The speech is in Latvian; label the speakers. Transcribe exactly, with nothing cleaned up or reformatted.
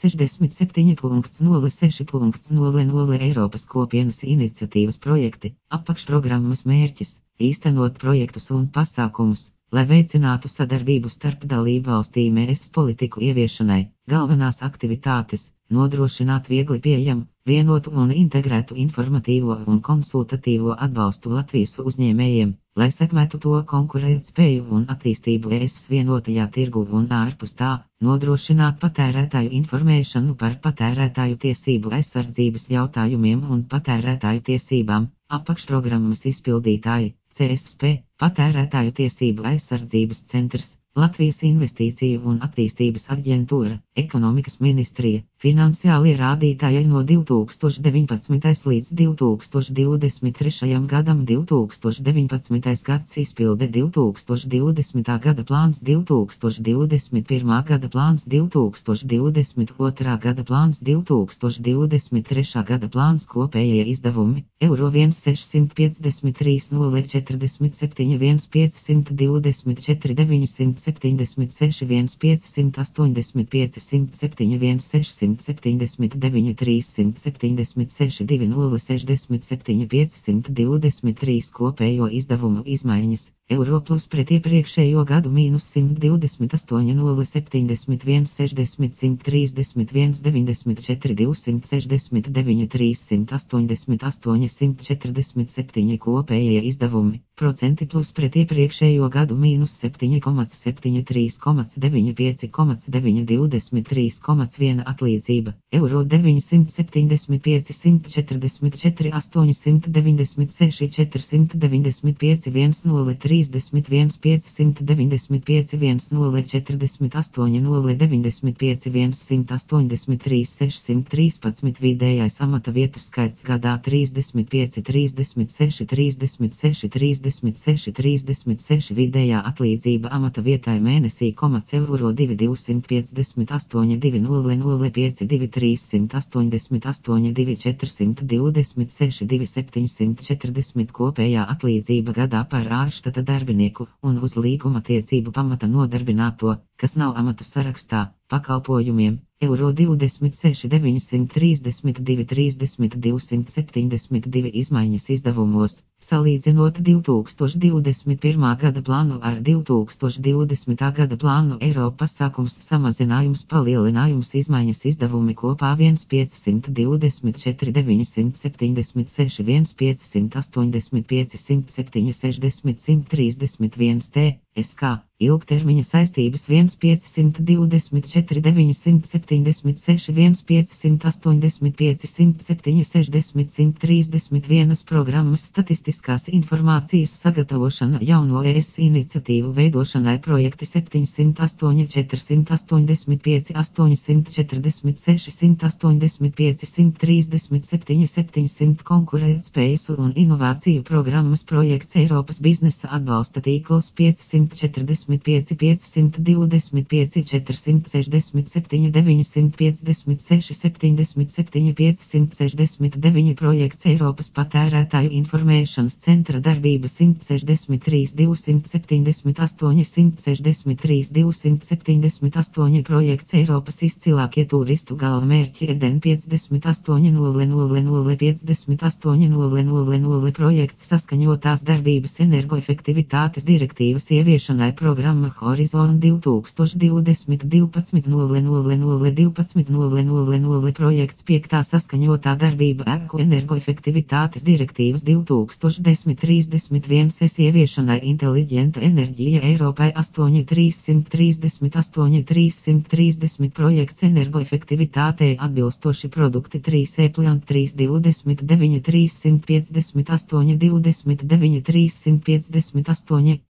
Speaker 1: sešdesmit septiņi nulle seši nulle nulle Eiropas kopienas iniciatīvas projekti, apakšprogrammas mērķis, īstenot projektus un pasākumus, lai veicinātu sadarbību starp dalībvalstīm E S politiku ieviešanai, galvenās aktivitātes, nodrošināt viegli pieejamu, vienotu un integrētu informatīvo un konsultatīvo atbalstu Latvijas uzņēmējiem, lai sekmētu to konkurētspēju un attīstību E S vienotajā tirgu un ārpus tā, nodrošināt patērētāju informēšanu par patērētāju tiesību aizsardzības jautājumiem un patērētāju tiesībām, apakšprogrammas izpildītāji, C S P, Patērētāju tiesību aizsardzības centrs, Latvijas Investīciju un attīstības aģentūra, Ekonomikas ministrija, finansiālie rādītāji no divi tūkstoši deviņpadsmitais līdz divi tūkstoši divdesmit trešajam gadam divi tūkstoši deviņpadsmitais gads izpilde divi tūkstoši divdesmitā gada plāns divi tūkstoši divdesmit pirmā gada plāns divi tūkstoši divdesmit otrā gada plāns divi tūkstoši divdesmit trešā gada plāns kopējie izdevumi, eiro viens sešsimt piecdesmit trīs nulle četrdesmit septiņi viens piecsimt divdesmit četri deviņsimt septiņdesmit seši viens piecsimt astoņdesmit pieci simt septiņi viens sešsimt septiņdesmit deviņi trīssimt septiņdesmit seši divi nulle sešdesmit septiņi piecsimt divdesmit trīs kopējo izdevumu izmaiņas, eiro plus pret iepriekšējo gadu mīnus simt divdesmit astoņi nulle septiņdesmit viens sešdesmit simt trīsdesmit viens deviņdesmit četri divsimt sešdesmit deviņi trīssimt astoņdesmit astoņi simt četrdesmit septiņi kopējie izdevumi, procenti plus pret iepriekšējo gadu mīnus septiņi komats septiņi trīs komats deviņi pieci komats deviņi divdesmit trīs komats viens atlīdzība, eiro deviņsimt septiņdesmit pieci simt četrdesmit četri astoņsimt deviņdesmit seši četrsimt deviņdesmit pieci viens nulle trīsdesmit viens piecsimt deviņdesmit pieci viens nulle četrdesmit astoņi nulle deviņdesmit pieci viens simt astoņdesmit trīs sešsimt trīspadsmit vidējais amata vietu skaits gadā trīsdesmit pieci trīsdesmit seši trīsdesmit seši trīsdesmit seši trīsdesmit seši vidējā atlīdzība amata vietai mēnesī komats eiro divi divsimt piecdesmit astoņi divi nulle nulle pieci divi trīssimt astoņdesmit astoņi divi četrsimt divdesmit seši divi septiņsimt četrdesmit kopējā atlīdzība gadā par ārštata darbinieku un uz līguma tiecību pamata nodarbināto, kas nav amatu sarakstā, pakalpojumiem, eiro divdesmit seši deviņsimt trīsdesmit divi trīsdesmit divsimt septiņdesmit divi izmaiņas izdevumos, salīdzinot divi tūkstoši divdesmit pirmā gada plānu ar divi tūkstoši divdesmitā gada plānu, eiro pasākums samazinājums palielinājums izmaiņas izdevumi kopā viens piecsimt divdesmit četri deviņsimt septiņdesmit seši viens piecsimt astoņdesmit pieci simt septiņi sešdesmit simt trīsdesmit viens T, S K, ilgtermiņa saistības viens piecsimt divdesmit četri deviņsimt septiņdesmit seši viens piecsimt astoņdesmit pieci simt septiņi sešdesmit simt trīsdesmit viens programmas statistiskās informācijas sagatavošana jauno E S iniciatīvu veidošanai projekti septiņsimt astoņi četrsimt astoņdesmit pieci astoņsimt četrdesmit seši simt astoņdesmit pieci simt trīsdesmit septiņi septiņsimt konkurētspējas un inovāciju programmas projekts Eiropas biznesa atbalsta tīkls piecsimt četrdesmit pieci piecsimt divdesmit pieci četrsimt sešdesmit septiņi deviņsimt piecdesmit seši septiņdesmit septiņi piecsimt sešdesmit deviņi projekts Eiropas patērētāju informēšanas centra darbība simt sešdesmit trīs divsimt septiņdesmit astoņi simt sešdesmit trīs divsimt septiņdesmit astoņi projekts Eiropas izcilākie turistu galamērķi Eden piecdesmit astoņi nulle nulle nulle piecdesmit astoņi nulle nulle nulle projekts saskaņotās darbības energoefektivitātes direktīvas ieviešanai programma Horizon divi tūkstoši divdesmit divpadsmit nulle nulle nulle divpadsmit nulle nulle nulle projekts piektā saskaņotā darbība ēku energoefektivitātes direktīvas divi tūkstoši desmit trīsdesmit viens es ieviešanai inteliģenta enerģija Eiropai astoņi trīssimt trīsdesmit astoņi trīssimt trīsdesmit projekts energoefektivitātei atbilstoši produkti trīs eplant trīs divdesmit deviņi trīssimt piecdesmit astoņi divdesmit deviņi trīssimt piecdesmit astoņi